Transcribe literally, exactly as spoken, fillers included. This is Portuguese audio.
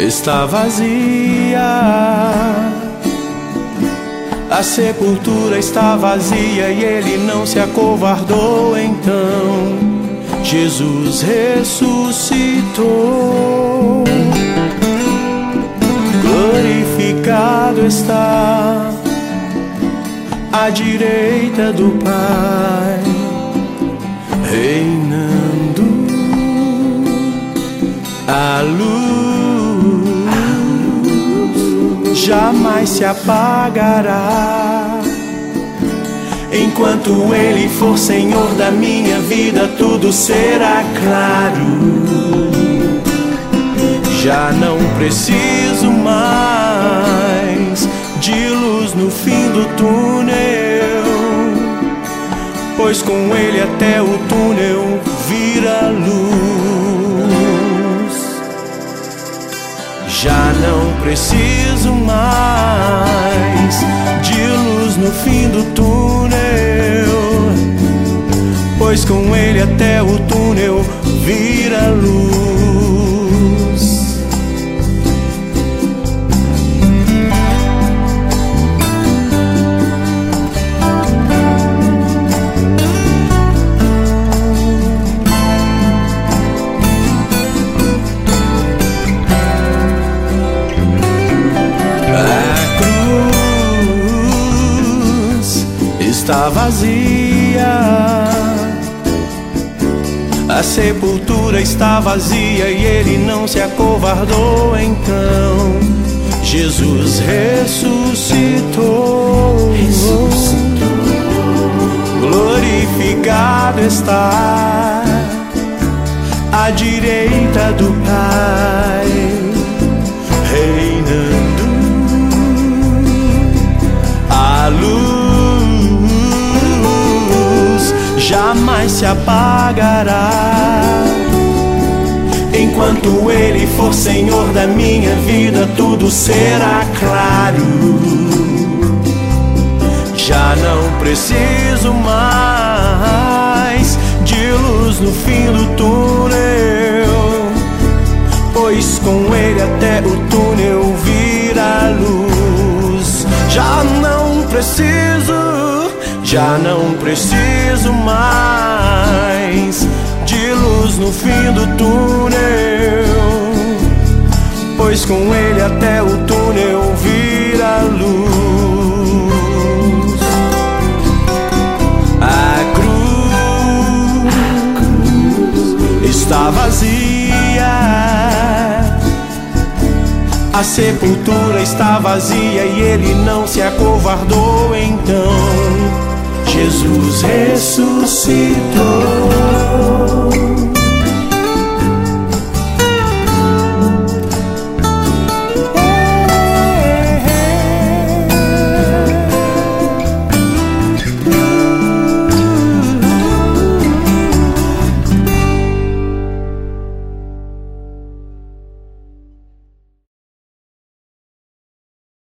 está vazia. A sepultura está vazia e ele não se acovardou. Então Jesus ressuscitou, glorificado está à direita do Pai, reinando. A luz jamais se apagará. Enquanto Ele for Senhor da minha vida, tudo será claro. Já não preciso mais de luz no fim do túnel, pois com Ele até o túnel vira luz. Já não preciso mais de luz no fim do túnel, pois com Ele até o túnel vira luz. Está vazia, a sepultura está vazia e ele não se acovardou. Então Jesus ressuscitou, ressuscitou. Glorificado está à direita do Pai, reinando. A luz jamais se apagará. Enquanto Ele for Senhor da minha vida, tudo será claro. Já não preciso mais de luz no fim do túnel, pois com Ele até o túnel vira luz. Já não preciso Já não preciso mais de luz no fim do túnel, pois com Ele até o túnel vira luz. A cruz está vazia, a sepultura está vazia e Ele não se acovardou. Então Jesus ressuscitou,